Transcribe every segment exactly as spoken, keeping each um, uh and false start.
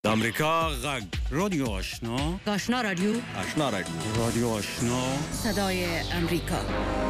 امریکا غږ رادیو آشنا آشنا رادیو آشنا رادیو رادیو آشنا صدای امریکا.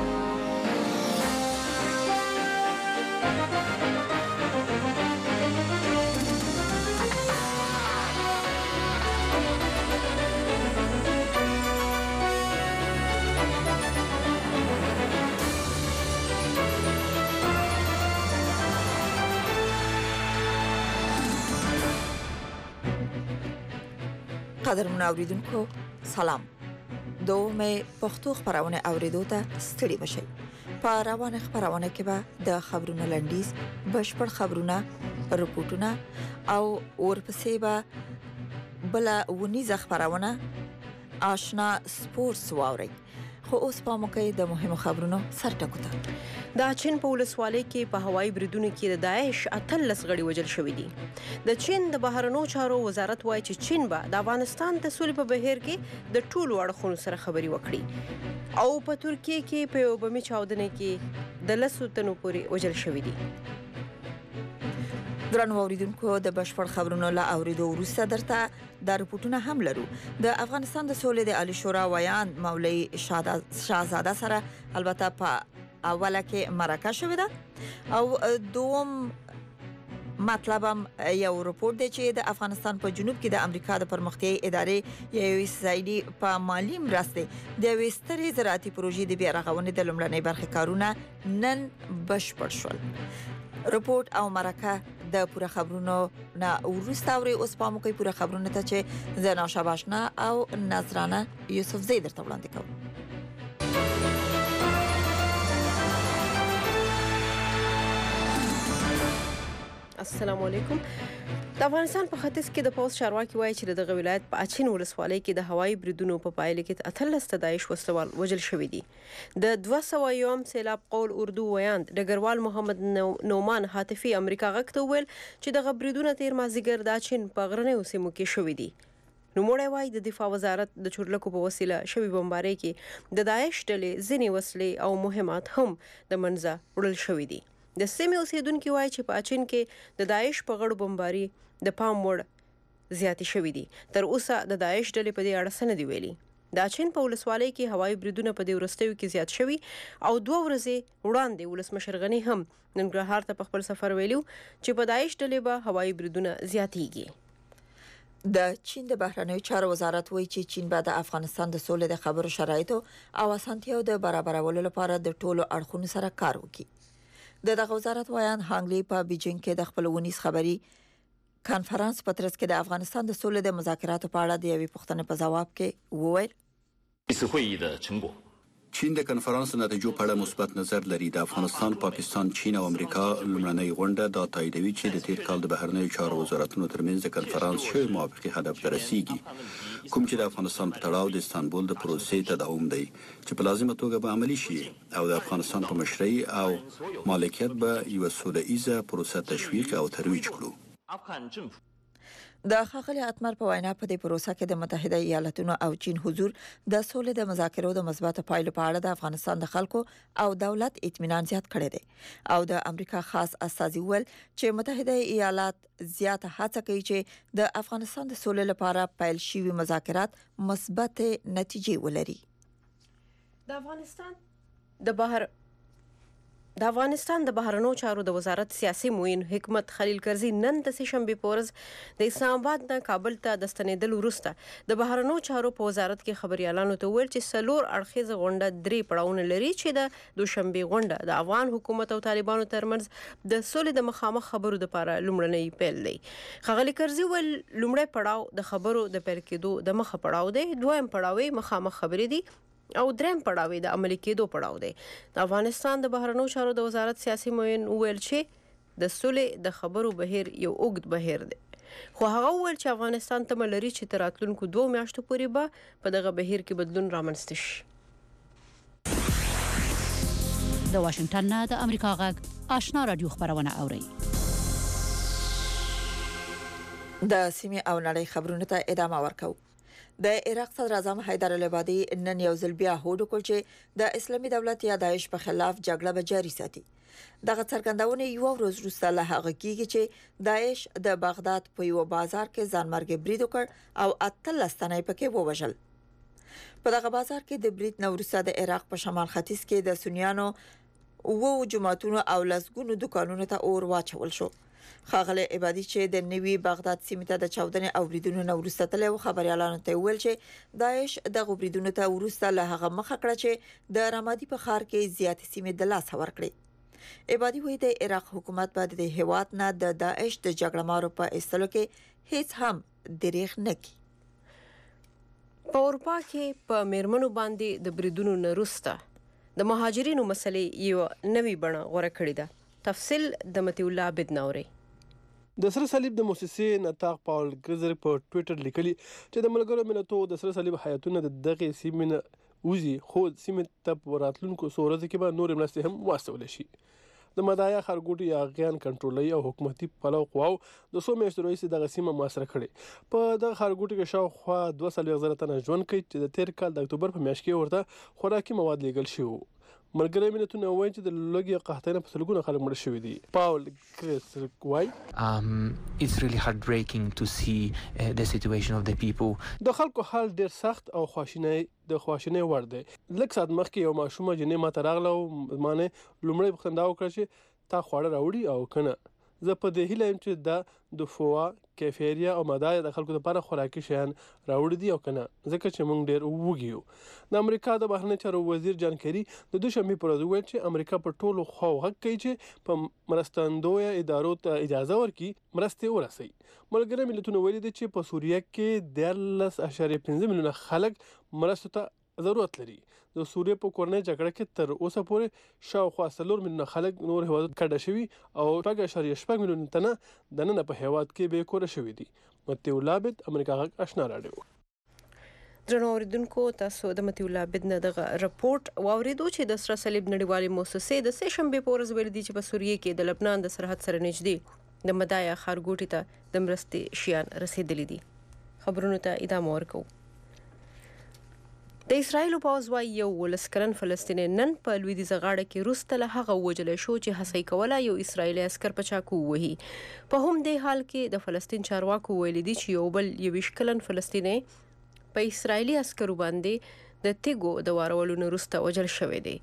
قدرمن اوریدونکو سلام. دومه پښتو خبرونه اوریدو ته ستړي بشئ. په روانه خبرونه کې به د خبرونو لنډیز، بشپړ خبرونه، رپورټونه او ورپسې به بل ونیزه خبرونه آشنا سپورتس واوري. خو اوس په موقع د مهمو خبرونو سرټکو ته. د چین په ولسوالۍ کې په هوایي بریدونو کې د داعش اتلس غړي وژل شوي دي. د چین د بهرنیو چارو وزارت وایي چې چین به د افغانستان د سولې په بهیر کې د ټولو اړخونو سره خبرې وکړي او په ترکیه کې په یو بمي چاودنه کې د لسو تنو پورې وژل شوي دي. درنو اوریدونکو د بشپړ خبرونو لا اوریدو وروسته درته د رپورټونه هم لرو. د افغانستان د سولې د عالی شورا ویان مولوی شاهزاده سره البته په اوله کې مرکه شوې ده او دوم مطلب هم یو رپورټ دی چې د افغانستان په جنوب کې د امریکا د پرمختیايي ادارې یو سایډي په مالی مرسته د یو سترې زراعتي پروژې د بیا رغونې د لومړنۍ برخې کارونه نن بشپړ شول. رپورټ او مرکه د پوره خبرونو نه ورسته اوري. اوس په موقع پوره خبرونه ته چې زنا شاباشنا او نظرانه یوسف زید درته وړاندې کوم. السلام علیکم. د افغانستان په ختیځ کې د پوز چارواکي وایي چې دغه ولایت په اچین ولسوالۍ کې د هوایي بریدونو په پایله کې اتلس داعش وسلوال وژل شوي دي. د دوه سوه یوم سیلاب قول اردو ویاند ډګروال محمد نومان هاتفي امریکا غږ ته وویل چې دغه بریدونه تیر مازدیګر د اچین په غرنیو سیمو کې شوي دي. نوموړی وایي د دفاع وزارت د چورلکو په وسیله شوي بمبارۍ کې د داعش ډلې ځینې وسلې او مهمات هم د منځه وړل شوي دي. د سیمې اوسیدونکو وایي چې په اچین کې د داعش په غړو بمباري د پام وړ زیاتې شوې دي. تر اوسه د داعش ډلې په دې اړه څه نه دي ویلي. د اچین په ولسوالۍ کې هوایي بریدونه په دې وروستیو کې زیات شوي او دوه ورځې وړاندې ولسمشر غني هم ننګرهار ته په خپل سفر ویلو چې په داعش ډلې به هوایي بریدونه زیاتېږي. د چین د بهرنیو چارو وزارت وایي چې چین به د افغانستان د سولې د خبرو شرایطو او اسانتیاو د برابرولو لپاره د ټولو اړخونو سره کار وکړي. د دغه وزارت ویان هانګلی په بیجینګ کې د خپل ونیس خبري کانفرنس په ترڅ کې د افغانستان د سولې د مذاکراتو په اړه د یوې پوښتنې په جواب کې وویل چین د کنفرانس نتیجو په اړه مثبت نظر لري. د افغانستان، پاکستان، چین او امریکا لومړنۍ غونډه دا تاییدوي چې د تیر کال د بهرنیو چارو وزارتونو ترمنځ د کنفرانس شوی موافقه هدف ته رسیږي، کوم چې د افغانستان په تړاو د استانبول د پروسې تداوم دی چې په لازمه توګه به عملی شي او د افغانستان په مشرۍ او مالکیت به یو سوله ایزه پروسه تشویق او ترویج کړو. د ښاغلي اتمر په وینا په دې پروسه کې د متحده ایالاتونو او چین حضور د سولې د مذاکرو د مثبت پایلو په اړه د افغانستان د خلکو او دولت اطمینان زیات کړی دی او د امریکا خاص استازي ول چې متحده ایالات زیات هڅه کوي چې د افغانستان د سولې لپاره پیل شوي مذاکرات مثبت نتیجې ولري. د افغانستان د بهر د افغانستان د بهرنیو چارو د وزارت سیاسي معین حکمت خلیل کرزي نن د سهشنبه په ورځ د اسلام آباد نه کابل ته د ستنېدل وروسته د بهرنیو چارو په وزارت کې خبريالانو ته ویل چې څلور اړخیزه غونډه درې پړاوونه لري چې د دوشنبه غونډه د افغان حکومت او طالبانو ترمنځ د سولې د مخامخ خبرو لپاره لومړنۍ پیل دی. خغلی کرزي ول لومړی پړاو د خبرو د پیل کېدو د مخه پړاو دی، دویم پړاو مخامخ خبرې دي او دریم پړاو د عملي کېدو پړاو دی. د افغانستان د بهرنیو چارو د وزارت سیاسي معین ویل چې د سولې د خبرو بهیر یو اوږد بهیر دی، خو هغه ویل چې افغانستان ته ملري چې تر راتلونکو دوه میاشتو پورې به په دغه بهیر کې بدلون رامنځته شي. د واشنگټن نه د امریکا غږ آشنا رادیو خبرونه اوري. د سیمې او نړۍ خبرونه ته ادامه ورکوو. د عراق صدر اعظم حیدر العبادي نن یو ځل بیا هوډ وکړ چې د اسلامي دولت یا داعش په خلاف جګړه به جاري ساتي. دغه څرګندونه یو ورځ وروسته له هغه کېږي چې داعش د بغداد په یو بازار کې ځانمرګي برید وکړ او اتلس تنه پکې ووژل. په دغه بازار کې د برید نو وروسته د عراق په شمال ختیځ کې د سنیانو وو جماعتونو او لسګونو دکانونو ته اور واچول شو. خاغله عبادي چې د نوي بغداد سیمه ته د چاودنې او بریدونو نو ورسته تل خبريالانو ته ویل چې داعش د بریدونو ته ورسته له هغه مخه کړه چې د رمادي په ښار کې زیات سیمه د لاس ور کړې. عبادي وایي د عراق حکومت بعد د هواد نه د داعش د جګړه مارو په استلو کې هیڅ هم دریغ نه کوي. په اروپا کې په میرمنو باندې د بریدونو نه وروسته د مهاجرینو مسلې یو نوې بڼه غوړه کړې ده. تفصیل د متي الله عبد نوري. د سره صلیب د مؤسسې نطاق پاول ګرزر په ټوئیټر لیکلي چې د ملګرو ملتونو د سره صلیب حیاتونه د دغه سیمه وزي خو سیمه ته راتلونکو سورځ کې به نور مرستې هم واستول شي. د مدایا خارګوټي یا غیان کنټرولي او حکومتي پلو قواو د سو میاشتو راځي د سیمه محاصره کړي. په دغه خارګوټي کې شاوخوا دوه سلوي غزره تنه ژوند کوي چې د تیر کال د اکتوبر په میاشت کې ورته خوراکي مواد لیږل شي. ملګری ملتونه وایي چې د لوګي قحطۍ په سلګونه خلک مړ شوي دي. پاول ګرزر وایي um it's really heartbreaking to see uh, the situation of the people. د خلکو حال ډیر سخت او خواشینی د خواشینی وړ دی. لکه سات مخکې یو ماشومه جنې ماته راغله او مانه لومړی پښتندا وکړه چې تا خوړه راوړي او کنه. زه په دې هیله یم چې دا د فوا کیفیریا او مدایا د خلکو لپاره خوراکي شیان راوړي دي او کنه ځکه چې موږ ډیر وګیو. د امریکا د بهرنی چارو وزیر جان کری د دوشنبه پر ورځ ویل چې امریکا په ټولو خو حق کوي چې په مرستندوی ادارو ته اجازه ورکړي مرستې ورسي. ملګری ملتونه ویلي دي چې په سوریه کې دیارلس اعشاریه پنځه میلیونه خلک مرستو ته ضرورت لري. د سوریه په کورنۍ جګړه کې تر اوسه پورې شاوخوا څلور میلیونه خلک نور هیوادونو کډه شوي او شپږ اعشاریه شپږ میلیونه تنه د نن په هیواد کې بې کوره شوي دي. متي الله عبد امریکا غږ آشنا رادیو. درنو اوریدونکو تاسو د متي الله عبد نه دغه رپورت واوریدو چې د سره صلیب نړیوالې مؤسسې د سه شنبه په ورځ ویل دي چې په سوریه کې د لبنان د سرحد سره نږدې د مدایا خارګوټي ته د مرستې شیان رسیدلي دي. خبرونو ته ادامه ورکوو. د اسرایل پوځ وايي یو ولسکرن فلسطینی نن په لویدیځه غاړه کې روسته له هغه وجل شو چې هڅه کوله یو اسرایلی عسكر په چاقو وهي. په هم دې حال کې د فلسطین چارواکو ویل دي چې یو بل یو وشکلن فلسطینی په اسرایلی عسكرو باندې د تیګو د وارولو نه روسته وجل شوی دی.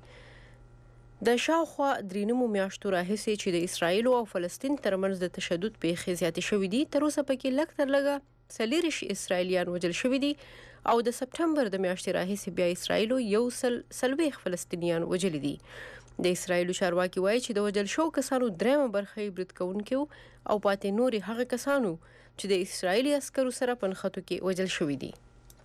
د شاوخوا درینمو میاشتو راهیسې چې د اسرایل او فلسطین ترمنځ د تشدد پیښې زیاتې شوې دي تر اوسه پکې لږ تر لږه څلېرویشت اسرایلیان وژل شوي دي او د سپټمبر د میاشتې راهیسې بیا اسرایل یو سل څلوېښت فلسطینیان وژلي دي. د اسرایل چارواکي وایي چې د وژل شوو کسانو درېیمه برخه یې برید کوونکي او پاتې نورې هغه کسانو چې د اسرایلي عسکرو سره په نښتو کې وژل شوي دي.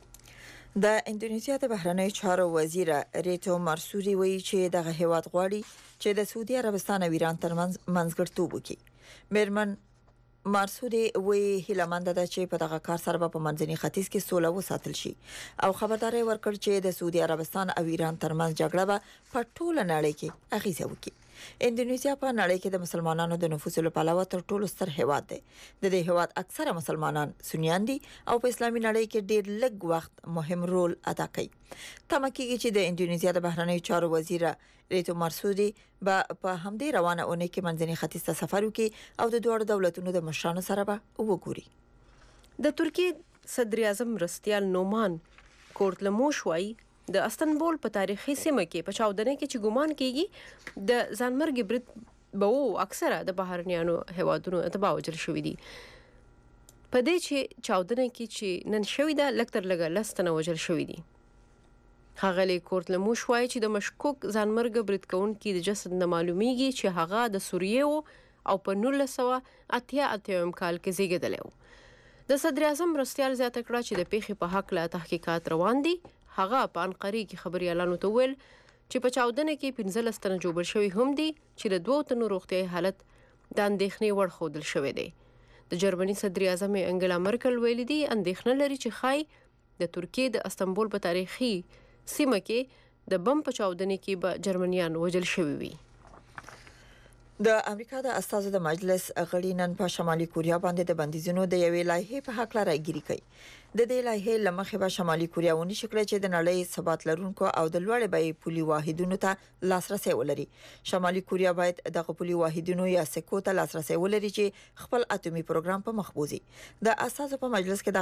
د اندونیزیا د بهرنی چارو وزیر ریتو مارسوري وایي چې دغه هیواد غواړي چې د سعودي عربستان او ایران ترمنځ منځګړیتوب وکړي. میرمن مارسوري وی هیلمند ده چې په دغه کار سره په منځني ختیځ کې سوله وساتل شي او خبرداري ورکړ چې د سعودي عربستان او ایران ترمنځ جګړه به په ټوله نړۍ کې اغیزه وکړي. اندونیزیا په نړۍ کې د مسلمانانو د نفوس له پلوه تر ټولو ستر هیواد دی. د دې هیواد اکثره مسلمانان سنیان دي او په اسلامي نړۍ کې ډېر لږ وخت مهم رول ادا کوي. تمه کېږي چې د اندونیزیا د بهرنی چارو وزیر ریتو مارسوري به په همدې روانه اونۍ کې منځني ختیځ ته سفر وکړي او د دوه دولتونو د مشرانو سره به وګوري. د ترکیې صدر اعظم رستیال نومان کورتلموش وایي د استنبول په تاریخي سیمه کې په چاودنه کې چې ګومان کیږي د ځانمرګ برید به وو اکثره د بهرنیانو هیوادونو اتباع وجل شوې دي. په دې چې چاودنه کې چې نن شوې ده لږ تر لږه لس تنه وجل شوې دي. ښاغلی کورتلموش وایي چې د مشکوک ځانمرګ برید کوونکي د جسد نه معلومیږي چې هغه د سوریې او په نولس سوه اتیا اتیایم کال کې زیږیدلی و. د صدر اعظم رستیال زیاته کړه چې د پیښې په هکله تحقیقات روان دي. هغه په انقرې کې خبريالانو ته ویل چې په چاودنه کې پنځلس تنه جوړ شوي هم دي چې د دوه تنو روغتیايي حالت د اندېښنې وړ ښودل شوی دی. د جرمني صدر اعظم انګلا مرکل ویلي دي اندېښنه لري چې ښایي د ترکیې د استنبول په تاریخي سیمه کې د بم په چاودنه کې به جرمنیان وژل شوي وي. د امریکا د استازو د مجلس غړي نن په شمالي کوریا باندې د بندیزونو د یوې لایحې په حق راګیري کوي. د دې لایحې لمخې به شمالي کوریا ونی شکل چې د نړۍ ثبات لرونکو او د لوړ بیې پولي واحدونو ته لاسرسي ولري. شمالي کوریا باید د پولي واحدونو یا سکو ته لاسرسي ولري چې خپل اټومي پروګرام په مخ بوزي. د استازو په مجلس کې